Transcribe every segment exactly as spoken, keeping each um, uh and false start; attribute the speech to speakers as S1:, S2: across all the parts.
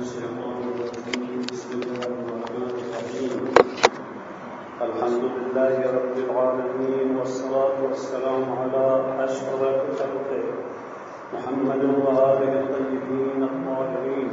S1: الشيطان الرجيم. بسم الله الرحمن الرحيم. الحمد لله رب العالمين، والصلاة والسلام على أشرف خلقه محمد وآله الطيبين الطاهرين،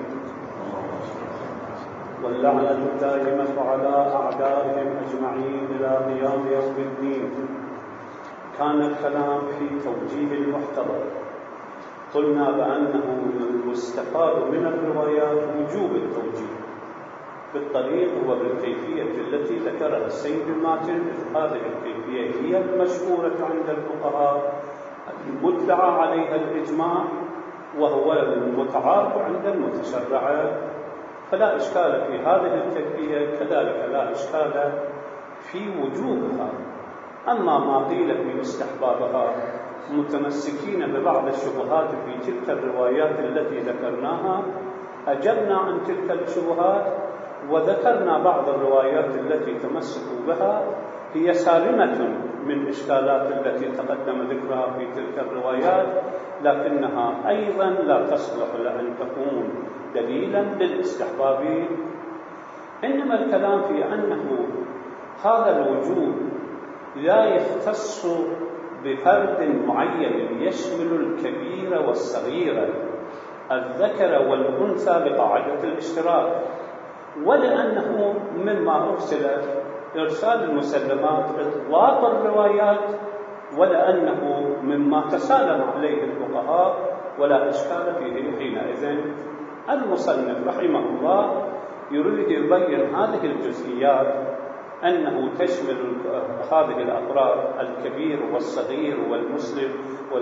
S1: واللعنة الدائمة على أعدائهم أجمعين إلى قيام يوم الدين. كان الكلام في توجيه المحتضر. قلنا بأنه المستفاد من الروايات وجوب التوجيه بالطريق وبالكيفية التي ذكرها السيد الماتن. هذه الكيفية هي المشهورة عند الفقهاء، المدعى عليها الإجماع، وهو المتعارف عند المتشرعة، فلا إشكال في هذه الكيفية، كذلك لا إشكال في وجوبها. أما ما قيل في استحبابها متمسكين ببعض الشبهات في تلك الروايات التي ذكرناها، أجبنا عن تلك الشبهات وذكرنا بعض الروايات التي تمسكوا بها هي سالمة من إشكالات التي تقدم ذكرها في تلك الروايات، لكنها أيضا لا تصلح لأن تكون دليلا للاستحباب. إنما الكلام في أنه هذا الوجوب لا يختص بفرد معين، يشمل الكبير والصغير، الذكر والأنثى بقاعدة الاشتراك، ولأنه مما أرسل إرسال المسلمات إطلاق الروايات، ولأنه مما تسالم عليه الفقهاء ولا إشكال فيه. حينئذ المصنف رحمه الله يريد يبين هذه الجزئيات، أنه تشمل هذه الأفراد الكبير والصغير والمسلم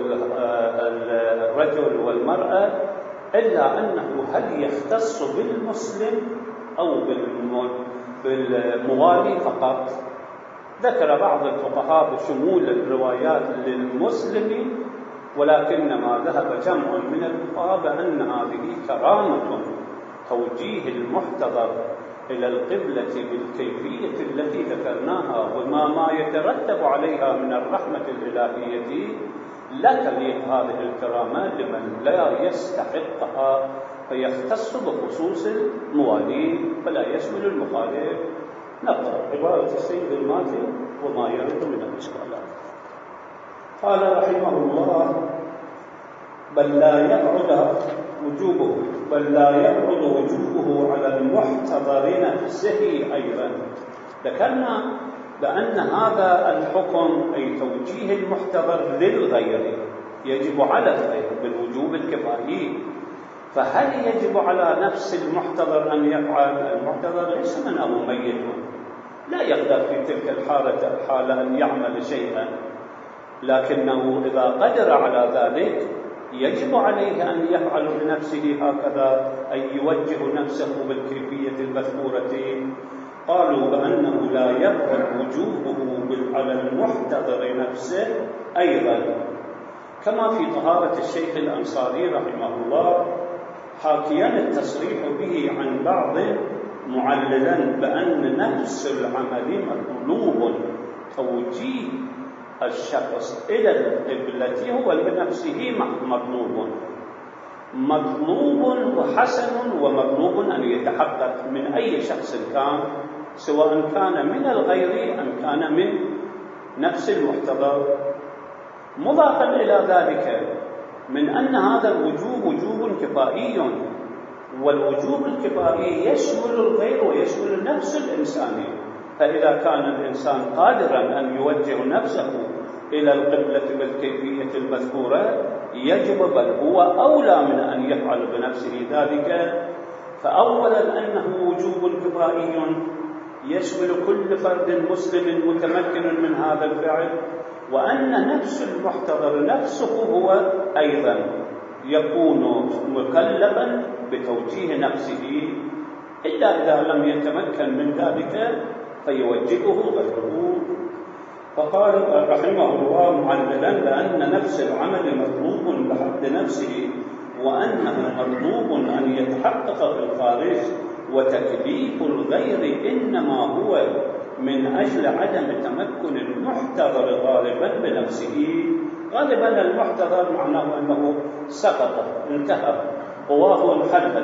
S1: والرجل والمرأة، إلا أنه هل يختص بالمسلم أو بالموالي فقط. ذكر بعض الفقهاء بشمول الروايات للمسلم، ولكنما ذهب جمع من الفقهاء بأن هذه كرامة توجيه المحتضر إلى القبلة بالكيفية التي ذكرناها وما ما يترتب عليها من الرحمة الإلهية، لا تليق هذه الكرامة لمن لا يستحقها، فيختص بخصوص الموالين فلا يشمل المخالف. نقرأ عبارة السيد الماتن وما يرد من الإشكالات. قال رحمه الله: بل لا يبعد وجوبه بل لا يبعد وجوبه على المحتضر نفسه أيضا. ذكرنا بأن هذا الحكم أي توجيه المحتضر للغير يجب على الغير بالوجوب الكفائي، فهل يجب على نفس المحتضر أن يفعل؟ المحتضر ليس من أبو ميت، لا يقدر في تلك الحالة الحالة أن يعمل شيئا، لكنه إذا قدر على ذلك يجب عليه أن يفعل بنفسه هكذا، أي يوجه نفسه بالكيفية المذكورة. قالوا بأنه لا يبعد وجوبه على المحتضر نفسه أيضا، كما في طهارة الشيخ الأنصاري رحمه الله، حاكيا التصريح به عن بعض معللا بأن نفس العمل مطلوب توجيه الشخص إلى القبلة هو بنفسه مطلوب مطلوب وحسن، ومطلوب أن يتحقق من أي شخص كان، سواء كان من الغير أم كان من نفس المحتضر. مضافا إلى ذلك من أن هذا الوجوب وجوب كفائي، والوجوب الكفائي يشمل الغير ويشمل نفس الإنسان، فإذا كان الإنسان قادرا أن يوجه نفسه إلى القبلة بالكيفية المذكورة يجب، بل هو أولى من أن يفعل بنفسه ذلك. فأولا أنه وجوب كفائي يشمل كل فرد مسلم متمكن من هذا الفعل، وأن نفس المحتضر نفسه هو أيضا يكون مكلفا بتوجيه نفسه، إلا إذا لم يتمكن من ذلك فيوجهه غيره. فقال رحمه الله معللا بأن نفس العمل مطلوب بحد نفسه، وأنه مطلوب أن يتحقق في الخارج، وتكليف الغير إنما هو من أجل عدم تمكن المحتضر غالبا بنفسه. غالبا المحتضر معناه أنه سقط، انتهى، قواه انحلت،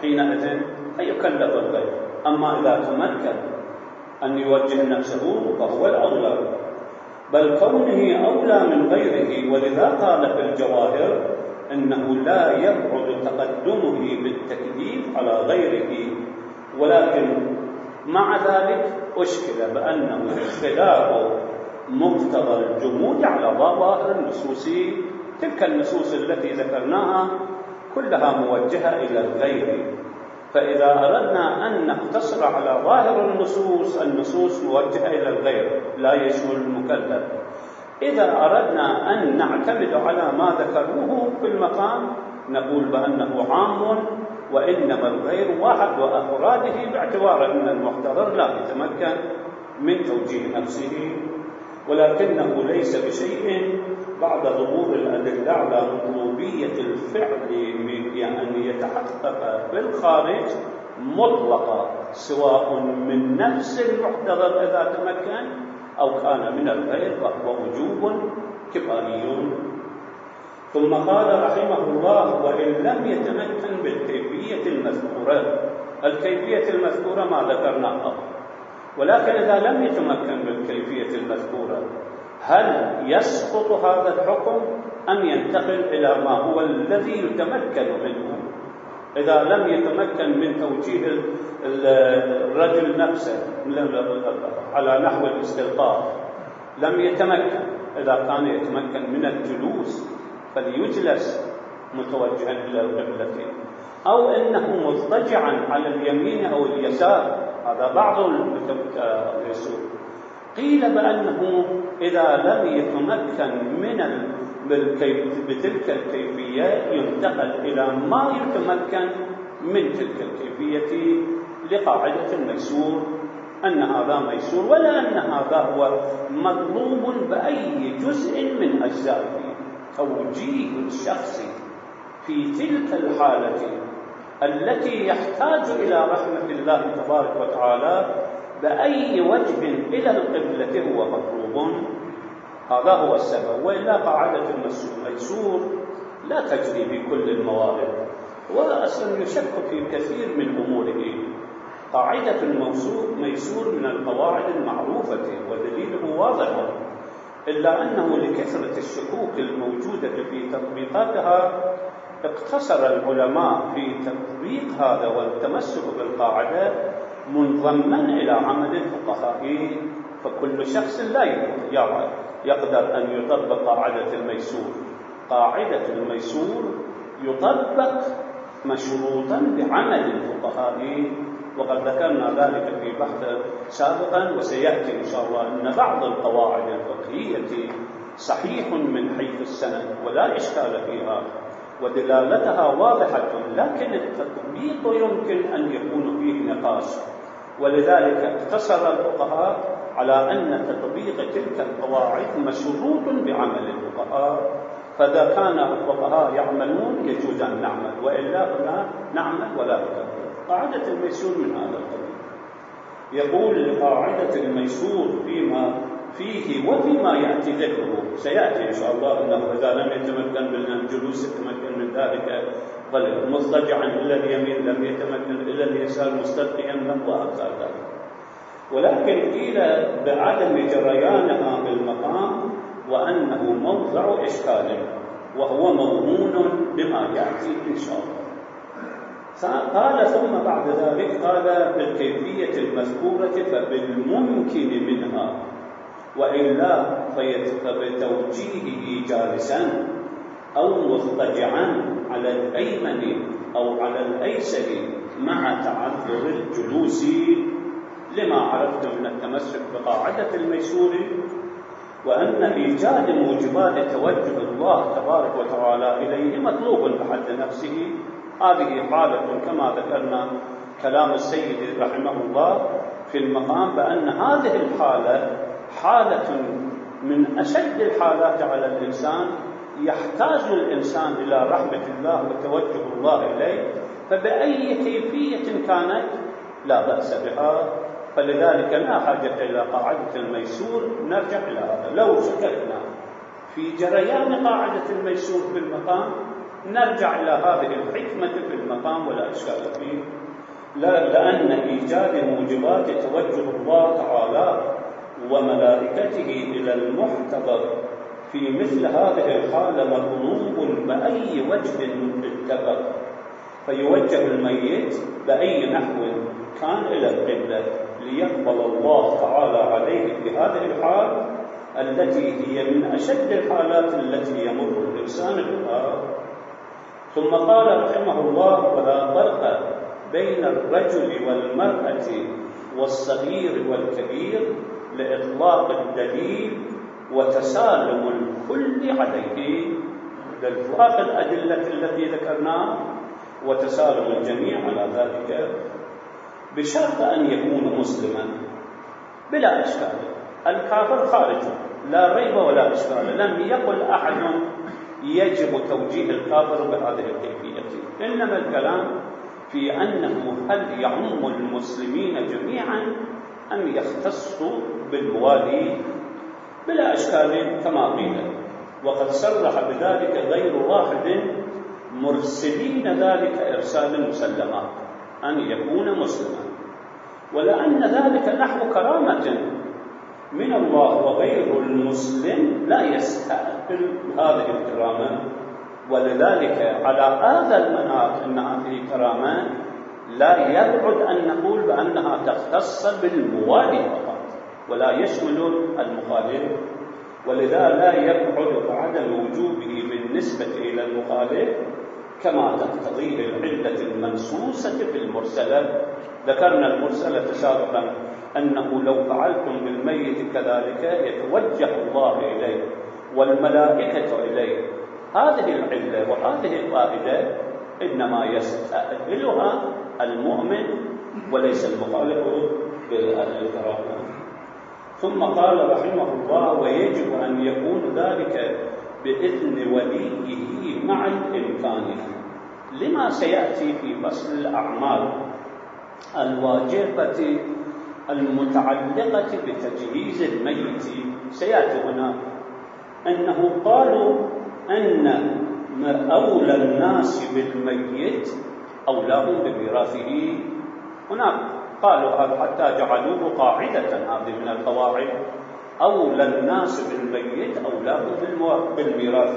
S1: حينئذ فيكلف الغير. أما إذا تمكن أن يوجه نفسه فهو الأولى، بل كونه أولى من غيره. ولذا قال في الجواهر إنه لا يبعد تقدمه بالتكليف على غيره، ولكن مع ذلك أشكل بأنه خلاف مقتضى الجمود على ظواهر النصوص. تلك النصوص التي ذكرناها كلها موجهة إلى الغير، فإذا أردنا أن نقتصر على ظاهر النصوص، النصوص موجهة إلى الغير لا يشمل المكلف. إذا أردنا أن نعتمد على ما ذكروه في المقام نقول بأنه عام، وإنما الغير واحد وأفراده، باعتبار أن المحتضر لا يتمكن من توجيه نفسه، ولكنه ليس بشيء بعد ظهور الأدلة على مطلوبية الفعل يعني يتحقق في الخارج مطلقا، سواء من نفس المحتضر إذا تمكن أو كان من الغير، فهو وجوب كفائي. ثم قال رحمه الله: وإن لم يتمكن بالكيفية المذكورة. الكيفية المذكورة ما ذكرناها، ولكن إذا لم يتمكن بالكيفية المذكورة هل يسقط هذا الحكم أم ينتقل إلى ما هو الذي يتمكن منه؟ إذا لم يتمكن من توجيه الرجل نفسه على نحو الاستلقاء، لم يتمكن، إذا كان يتمكن من الجلوس فليجلس متوجها إلى القبلة، أو إنه مضطجعا على اليمين أو اليسار، هذا بعض الرسول. قيل بأنه إذا لم يتمكن من بتلك الكيفية ينتقل إلى ما يتمكن من تلك الكيفية، لقاعدة الميسور، أن هذا ميسور ولا أن هذا هو مطلوب بأي جزء من أجزائه. توجيه الشخص في تلك الحالة التي يحتاج إلى رحمة الله تبارك وتعالى بأي وجه إلى القبلة هو مطلوب، هذا هو السبب. وإلا قاعدة الميسور لا تجري في كل الموارد، وأصلا يشك في كثير من أموره. قاعدة الميسور من القواعد المعروفة ودليله واضح، إلا أنه لكثرة الشكوك الموجودة في تطبيقاتها اقتصر العلماء في تطبيق هذا والتمسك بالقاعدة منضما إلى عمل الفقهاء. فكل شخص لا يقدر أن يطبق قاعدة الميسور. قاعدة الميسور يطبق مشروطا بعمل الفقهاء، وقد ذكرنا ذلك في بحث سابقا، وسيأتي إن شاء الله أن بعض القواعد الفقهية صحيح من حيث السند ولا إشكال فيها ودلالتها واضحة، لكن التطبيق يمكن أن يكون فيه نقاش. ولذلك اقتصر الفقهاء على أن تطبيق تلك القواعد مشروط بعمل الفقهاء، فإذا كان الفقهاء يعملون يجوز أن نعمل، وإلا لا نعمل ولا نطبق. قاعدة الميسور من هذا القبيل. يقول قاعدة الميسور فيما فيه وفيما يأتي ذكره، سيأتي إن شاء الله أنه إذا لم يتمكن من الجلوس يتمكن من ذلك، بل مضطجعا إلى اليمين لم يتمكن إلى اليسار مستلقيا له وأكثر ذلك. ولكن قيل بعدم جريانها بالمقام وأنه موضع إشكال، وهو موهون بما يأتي إن شاء الله. قال ثم بعد ذلك قال بالكيفية المذكورة فبالممكن منها، وإلا فبتوجيهه جالسا أو مضطجعا على الأيمن أو على الأيسر مع تعذر الجلوس، لما عرفت من التمسك بقاعدة الميسور، وأن إيجاد موجبات توجه الله تبارك وتعالى إليه مطلوب بحد نفسه. هذه حالة كما ذكرنا كلام السيد رحمه الله في المقام، بأن هذه الحالة حالة من أشد الحالات على الإنسان، يحتاج الإنسان إلى رحمة الله وتوجه الله إليه، فبأي كيفية كانت لا بأس بها. فلذلك لا حاجة إلى قاعدة الميسور. نرجع إلى هذا. لو شككنا في جريان قاعدة الميسور في المقام نرجع إلى هذه الحكمة في المقام ولا إشكال فيه، لا لأن إيجاد موجبات توجه الله تعالى وملائكته إلى المحتضر في مثل هذه الحالة مطلوب بأي وجه اتفق، فيوجه الميت بأي نحو كان إلى القبلة ليقبل الله تعالى عليه في هذه الحال التي هي من أشد الحالات التي يمر الإنسان بها. ثم قال رحمه الله: ولا فرق بين الرجل والمرأة والصغير والكبير لإطلاق الدليل وتسالم الكل عليه، لإطلاق الأدلة التي ذكرناها وتسالم الجميع على ذلك، بشرط أن يكون مسلما بلا إشكال. الكافر خارج لا ريب ولا إشكال، لم يقل أحد يجب توجيه الكافر بهذه الكيفية، إنما الكلام في أنه هل يعم المسلمين جميعا أم يختص بالموالي بلا إشكال كما قيل. وقد صرح بذلك غير واحد مرسلين ذلك إرسال مسلما أن يكون مسلما، ولأن ذلك نحو كرامة من الله، وغير المسلم لا يستأهل هذه الكرامة، ولذلك على هذا المناط أن هذه كرامة لا يبعد أن نقول بأنها تختص بالموالي فقط ولا يشمل المخالف، ولذا لا يبعد عدم وجوبه بالنسبة إلى المخالف كما تقتضيه العلة المنصوصة في المرسلة. ذكرنا المرسلة سابقا أنه لو فعلتم بالميت كذلك يتوجه الله إليه والملائكة إليه. هذه العلة وهذه القاعدة إنما يستأهلها المؤمن وليس المخالف بأهل الكرامة. ثم قال رحمه الله: ويجب أن يكون ذلك بإذن وليه مع الإمكان، لما سيأتي في فصل الأعمال الواجبة المتعلقة بتجهيز الميت. سيأتي هنا أنه قالوا أن أولى الناس بالميت أولاهم بميراثه. هناك قالوا هذا حتى جعلوه قاعدة، هذه من القواعد: أولى الناس بالميت أولاهم بالميراث،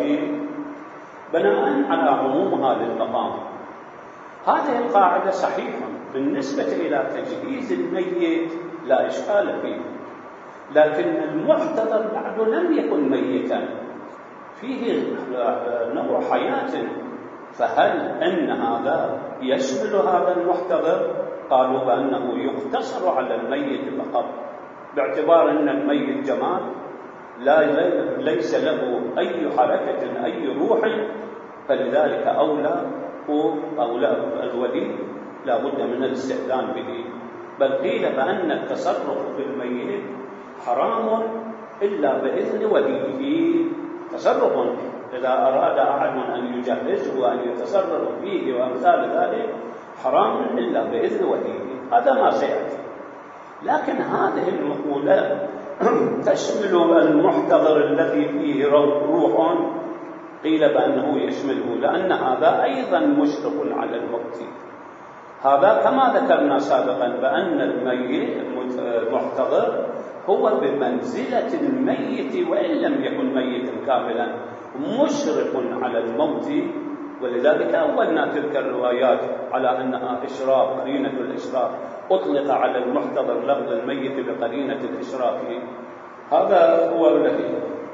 S1: بناء على عمومها للمقام. هذه القاعدة صحيحة بالنسبة إلى تجهيز الميت لا إشكال فيه، لكن المحتضر بعد لم يكن ميتا، فيه نوع حياة، فهل أن هذا يشمل هذا المحتضر؟ قالوا بأنه يقتصر على الميت فقط، باعتبار أن الميت جماد لا ليس له أي حركة أي روح، فلذلك أولى أولى الولي لا بد من الاستئذان به. بل قيل بأن التصرف بالميت حرام إلا بإذن وليه. تصرف إذا أراد أحد أن يجهزه وأن يتصرف فيه وأمثال ذلك حرام إلا بإذن وليه، هذا ما سيأتي. لكن هذه المقولة تشمل المحتضر الذي فيه روح، قيل بأنه يشمله، لأن هذا أيضا مشرف على الموت. هذا كما ذكرنا سابقا بأن الميت المحتضر هو بمنزلة الميت وإن لم يكن ميتا كاملا، مشرف على الموت. ولذلك أولنا تلك الروايات على أنها إشراف، قرينة الإشراف، أطلق على المحتضر لفظ الميت بقرينة الإشراف. هذا هو الذي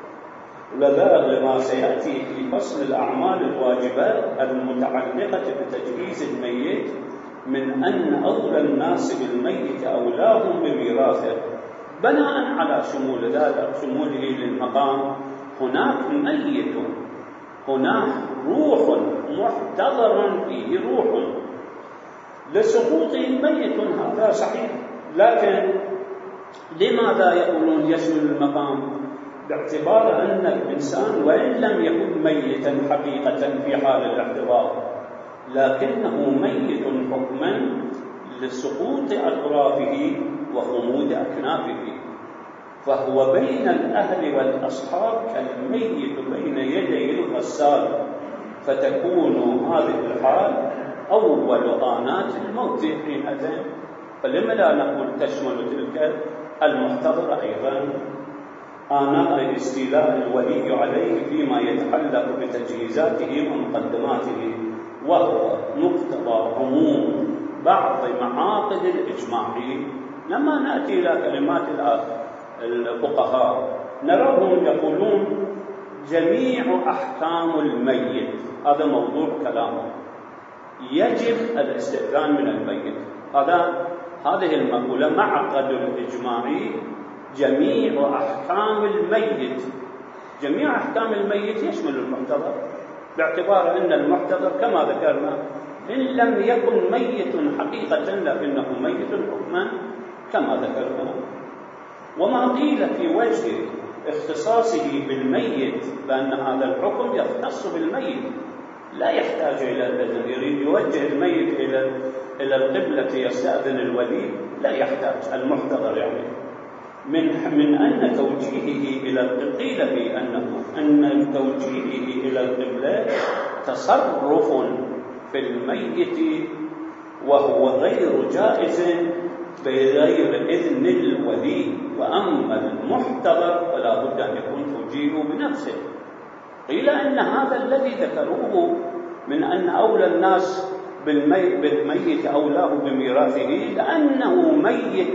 S1: لذا لما سيأتي في فصل الأعمال الواجبة المتعلقة بتجهيز الميت من أن أولى الناس بالميت أولاهم بميراثه، بناء على شمول ذلك شموله للمقام. هناك ميت، هناك روح محتضر فيه روح، لسقوط ميت، هذا صحيح. لكن لماذا يقولون يشمل المقام؟ باعتبار أن الإنسان وإن لم يكن ميتا حقيقة في حال الاحتضار، لكنه ميت حكما لسقوط أطرافه وخمود أكنافه، فهو بين الأهل والأصحاب كالميت بين يدي الغسال، فتكون هذه الحال أول آنات الموت حينئذ. فلما لا نقول تشمل تلك المحتضرة أيضا آناء استيلاء الولي عليه فيما يتعلق بتجهيزاته ومقدماته، وهو مقتضى عموم بعض معاقد الإجماع. لما نأتي إلى كلمات الفقهاء نراهم يقولون جميع أحكام الميت، هذا موضوع كلامه، يجب الاستئذان من الميت. هذا هذه المقولة معقد الإجماعي، جميع أحكام الميت. جميع أحكام الميت يشمل المحتضر، باعتبار أن المحتضر كما ذكرنا إن لم يكن ميت حقيقة لكنه ميت حكما كما ذكرنا. وما قيل في وجه اختصاصه بالميت بأن هذا الحكم يختص بالميت لا يحتاج إلى الإذن، يريد يوجه الميت إلى إلى القبلة يستأذن الولي لا يحتاج المحتضر، يعني من من أن توجيهه إلى القبلة قيل في أنه أن توجيهه إلى القبلة تصرف في الميت وهو غير جائز بغير إذن الولي، وأما المحتضر فلا بد أن يكون توجيهه بنفسه. قيل أن هذا الذي ذكروه من أن أولى الناس بالميت أولاه بميراثه لأنه ميت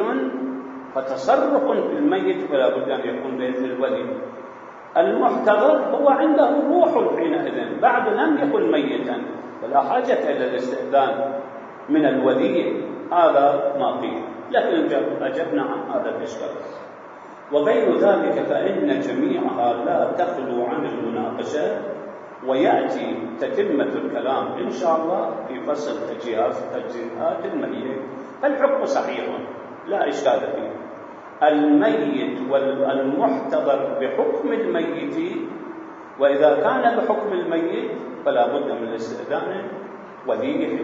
S1: فتصرف في الميت فلا بد أن يكون بإذن الولي. المحتضر هو عنده روح حينئذ بعد لم يكن ميتا فلا حاجة إلى الاستئذان من الولي، هذا ما قيل، لكن أجبنا عن هذا الإشكال. وغير ذلك فإن جميعها لا تخلو عن المناقشة، ويأتي تتمة الكلام إن شاء الله في فصل تجهيزات الميت. الحكم صحيح لا إشكال فيه، الميت والمحتضر بحكم الميت، وإذا كان بحكم الميت فلا بد من الاستئذان وليه،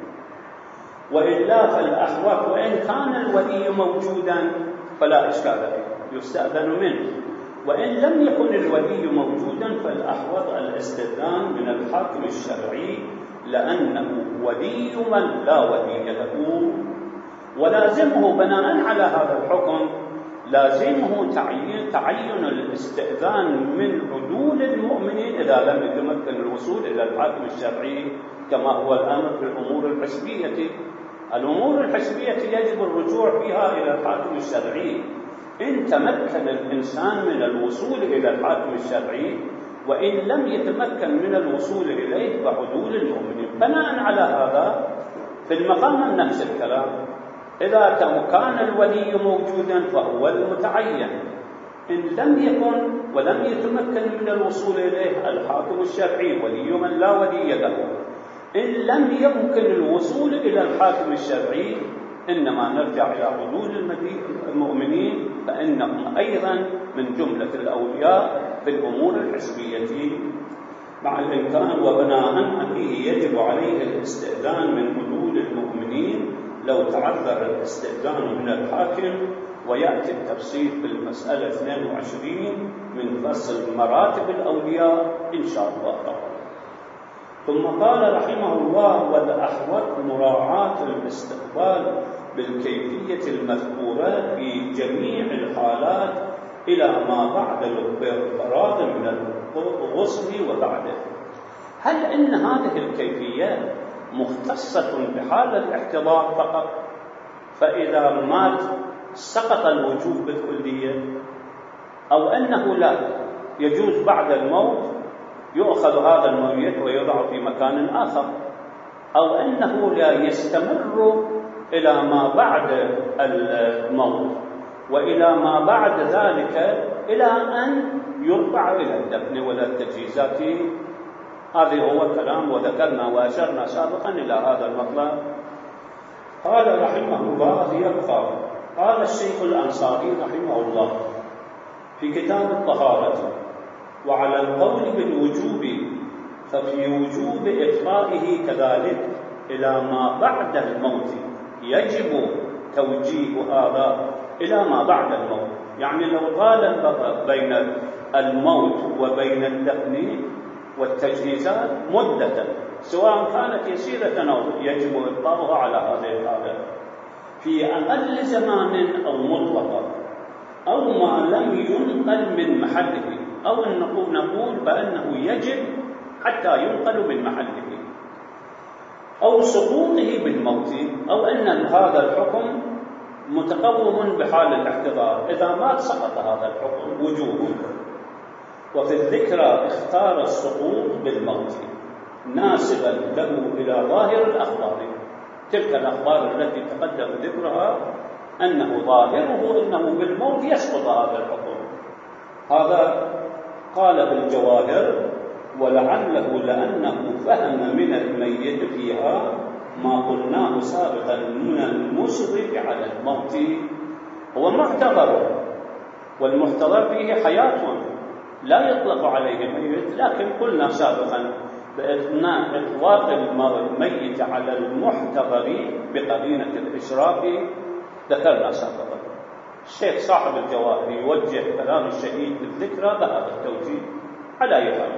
S1: وإلا فالأحوط وإن كان الولي موجودا فلا إشكال فيه يستأذن منه، وإن لم يكن الولي موجودا فالأحوط الاستئذان من الحاكم الشرعي لأنه ولي من لا ولي له، ولازمه بناء على هذا الحكم لازمه تعيين تعين الاستئذان من عدول المؤمنين إذا لم يتمكن الوصول إلى الحاكم الشرعي، كما هو الأمر في الأمور الحسبية. الأمور الحسبية يجب الرجوع فيها إلى الحاكم الشرعي إن تمكن الإنسان من الوصول إلى الحاكم الشرعي، وإن لم يتمكن من الوصول إليه بعدول المؤمنين. بناء على هذا في المقام نفس الكلام، إذا كان الولي موجودا فهو المتعين، إن لم يكن ولم يتمكن من الوصول إليه الحاكم الشرعي ولي من لا ولي له. إن لم يمكن الوصول إلى الحاكم الشرعي إنما نرجع إلى حدود المؤمنين فإنهم أيضا من جملة الأولياء في الأمور الحسبية مع الإمكان، وبناء عليه يجب عليه الاستئذان من حدود المؤمنين لو تعذر الاستئذان من الحاكم. ويأتي التفصيل في المسألة اثنين وعشرين من فصل مراتب الأولياء إن شاء الله تعالى. ثم قال رحمه الله: والأحوط مراعاة الاستقبال بالكيفية المذكورة في جميع الحالات إلى ما بعد الفراغ من الغسل وبعده. هل إن هذه الكيفية مختصة بحال الاحتضار فقط، فإذا مات سقط الوجوب بالكلية، أو أنه لا يجوز بعد الموت يؤخذ هذا الميت ويوضع في مكان آخر، أو أنه لا يستمر إلى ما بعد الموت وإلى ما بعد ذلك إلى أن يرفع إلى الدفن ولا التجهيزات. هذا هو الكلام، وذكرنا وأشرنا سابقا إلى هذا المطلب. قال رحمه الله: يبقى قال الشيخ الأنصاري رحمه الله في كتاب الطهارة: وعلى القول بالوجوب ففي وجوب إطفائه كذلك إلى ما بعد الموت يجب توجيه هذا إلى ما بعد الموت. يعني لو طال البقاء بين الموت وبين الدفن والتجهيزات مدة سواء كانت يسيرة أو يجب إبقاؤها على هذه الحالة في أقل زمان أو مطلقة، أو ما لم ينقل من محله، أو أن نقول بأنه يجب حتى ينقل من محله، أو سقوطه بالموت، أو أن هذا الحكم متقوم بحال الاحتضار، إذا مات سقط هذا الحكم وجوبا. وفي الذكرى اختار السقوط بالموت ناسبا له إلى ظاهر الأخبار، تلك الأخبار التي تقدم ذكرها أنه ظاهره أنه بالموت يسقط هذا الحكم. هذا قال بالجواهر: ولعله لأنه فهم من الميت فيها ما قلناه سابقا من المشرف على الموت، هو محتضر، والمحتضر فيه حياة لا يطلق عليه ميت، لكن قلنا سابقا بإثناء إطلاق الميت على المحتضر بقرينة الإشراف ذكرنا سابقا. الشيخ صاحب الجواهر يوجه كلام الشهيد بالذكرى بهذا التوجيه على يفعل.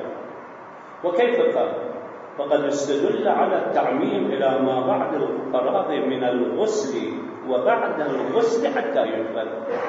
S1: وكيف قال؟ فقد استدل على التعميم إلى ما بعد الفراغ من الغسل وبعد الغسل حتى يدفن،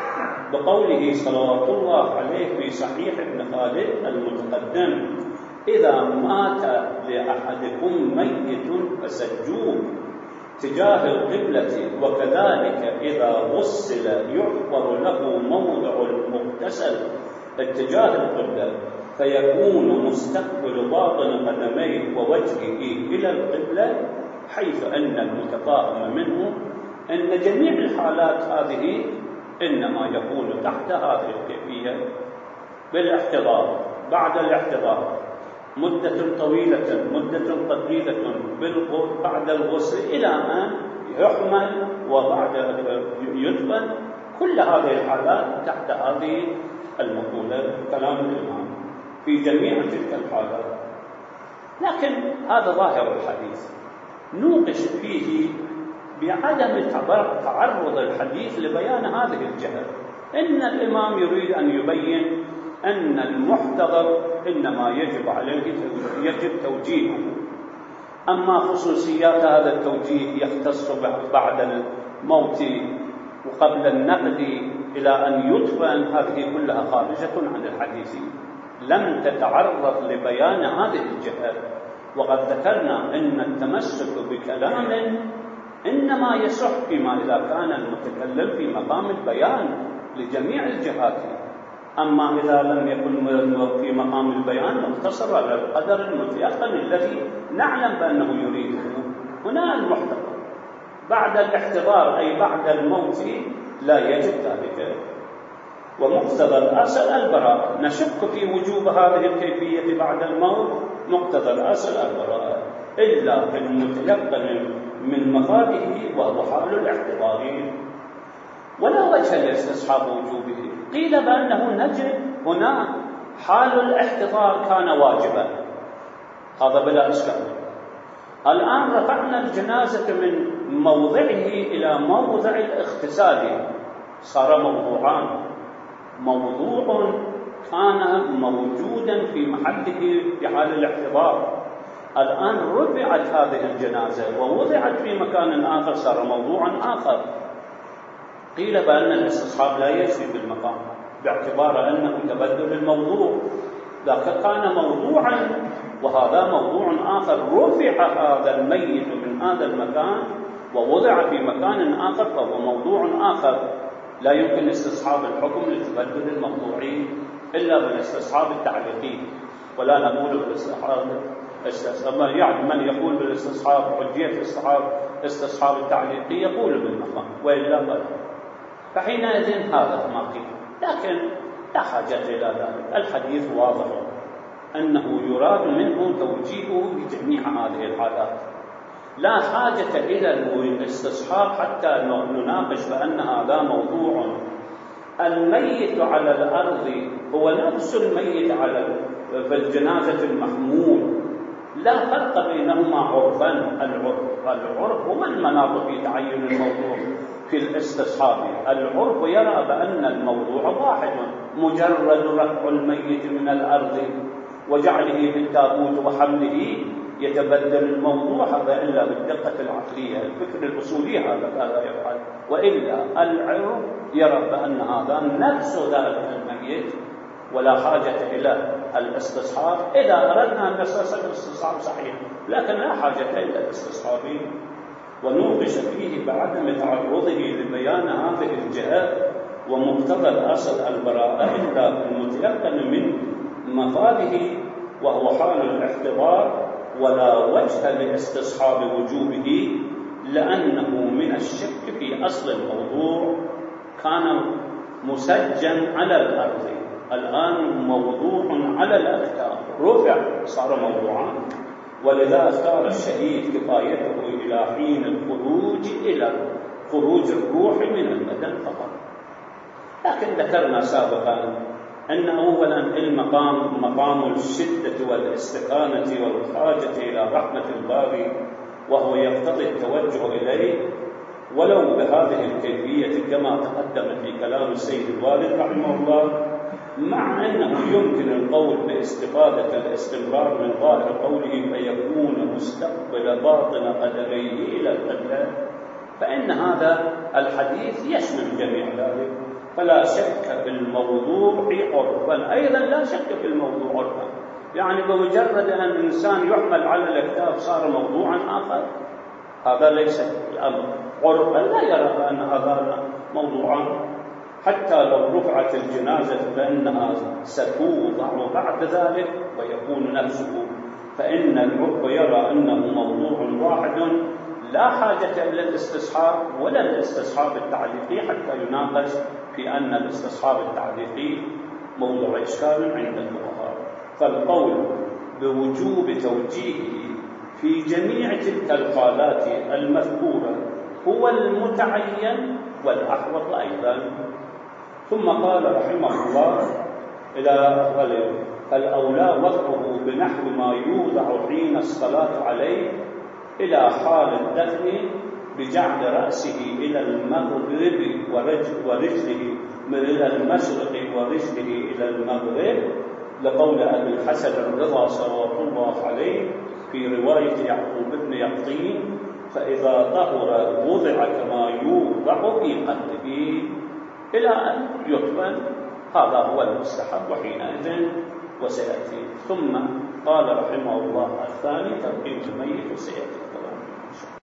S1: بقوله صلوات الله عليه في صحيح ابن خالد المتقدم: إذا مات لأحدكم ميت فسجوه تجاه القبلة، وكذلك إذا غسل يحفر له موضع المغتسل اتجاه القبلة، فيكون مستقبل باطن قدميه ووجهه إلى القبلة، حيث أن المتفاهم منه أن جميع الحالات هذه إنما يكون تحت هذه الكيفية بالاحتضار. بعد الاحتضار مدة طويلة مدة قليلة بعد الغسل إلى أن يحمل وبعد يدفن، كل هذه الحالات تحت هذه المقولة كلام الإمام في جميع تلك الحالات. لكن هذا ظاهر الحديث نوقش فيه بعدم تعرض الحديث لبيان هذه الجهة. إن الإمام يريد أن يبين أن المحتضر إنما يجب عليه يجب توجيهه، أما خصوصيات هذا التوجيه يختص بعد الموت وقبل النقل إلى أن يدفن، هذه كلها خارجة عن الحديث، لم تتعرض لبيان هذه الجهة. وقد ذكرنا أن التمسك بكلام إنما يصح فيما إذا كان المتكلم في مقام البيان لجميع الجهات، أما إذا لم يكن في مقام البيان مقتصر على القدر المتيقن الذي نعلم بأنه يريده. هنا المحتضر بعد الاحتضار أي بعد الموت لا يجب ذلك، ومقتضى الأصل البراءة. نشك في وجوب هذه الكيفية بعد الموت، مقتضى الأصل البراءة إلا في المتيقن من مفاده وهو حال الاحتضار، ولا وجه لاستصحاب وجوبه. قيل بأنه نجد هنا حال الاحتضار كان واجبا، هذا بلا إشكال. الآن رفعنا الجنازة من موضعه إلى موضع الاغتسال، صار موضوعان: موضوع كان موجودا في محله في حال الاحتضار، الآن رفعت هذه الجنازة ووضعت في مكان آخر، صار موضوعا آخر. قيل بأن الاستصحاب لا يجري بالمقام باعتبار أنه تبدل الموضوع، ذاك كان موضوعا وهذا موضوع آخر، رفع هذا الميت من هذا المكان ووضع في مكان آخر فهو موضوع آخر. لا يمكن استصحاب الحكم لتبدل الموضوعي إلا بالاستصحاب التعليقي، ولا نقول بالاستصحاب يعني من يقول بالاستصحاب حجية استصحاب استصحاب التعليقي يقول بالمقام، وإلا بل. فحينئذ هذا ما قيل، لكن لا حاجة إلى ذلك. الحديث واضح أنه يراد منه توجيهه بجميع هذه الحالات، لا حاجة إلى الاستصحاب حتى نناقش بأن هذا موضوع. الميت على الأرض هو نفس الميت على في الجنازة المحمول، لا فرق بينهما عرفا. العرف العرف هو المناط في تعين الموضوع في الاستصحاب. العرف يرى بأن الموضوع واحد، مجرد رفع الميت من الأرض وجعله بالتابوت وحمله يتبدل الموضوع، هذا إلا بالدقة العقلية الفكر الأصولي هذا لا يفعل، وإلا العرف يرى بأن هذا نفس ذلك الميت ولا حاجة إلى الاستصحاب. إذا أردنا أن نستصحب الاستصحاب صحيح، لكن لا حاجة إلى الاستصحاب. ونوقش فيه بعدم تعرضه لبيان هذه الجهة ومقتضى الأصل البراءة إلا المتيقن من مفاده وهو حال الاحتضار، ولا وجه لاستصحاب وجوبه لأنه من الشك في أصل الموضوع كان مسجن على الأرض، الآن موضوع على الأكتاف رفع صار موضوعا، ولذا اختار الشهيد كفايته إلى حين الخروج إلى خروج الروح من البدن فقط. لكن ذكرنا سابقا أن أولا المقام مقام الشدة والاستكانة والحاجة إلى رحمة الباري، وهو يقتضي التوجه إليه ولو بهذه الكيفية كما تقدم في كلام السيد الوالد رحمه الله، مع أنه يمكن القول باستفادة الاستمرار من ظاهر قوله فيكون مستقبل باطن قدميه إلى القبلة، فإن هذا الحديث يشمل جميع ذلك، فلا شك في الموضوع عرفا، أيضا لا شك في الموضوع عرفا، يعني بمجرد أن الإنسان يحمل على الأكتاف صار موضوعا آخر، هذا ليس الأمر عرفا، لا يرى أن هذا موضوعا، حتى لو رفعت الجنازة فإنها ستوضع بعد ذلك ويكون نفسه، فإن العرف يرى أنه موضوع واحد لا حاجة إلى الاستصحاب ولا الاستصحاب التعليقي حتى يناقش في أن الاستصحاب التعليقي موضوع إشكال عند الفقهاء. فالقول بوجوب توجيهه في جميع تلك الحالات المذكورة هو المتعين والأحوط أيضا. ثم قال رحمه الله إلى أوله فالأولى وضعه بنحو ما يوضع حين الصلاة عليه إلى حال الدفن بجعل رأسه إلى المغرب ورجله إلى المشرق ورجله إلى المغرب، لقول أبي الحسن الرضا صلى الله عليه في رواية يعقوب بن يقطين فإذا طهر وضع كما يوضع في قلبه إلى أن يدفن، هذا هو المستحب وحينئذ وسيأتي. ثم قال رحمه الله الثاني ترقيم الميت وسيأتي.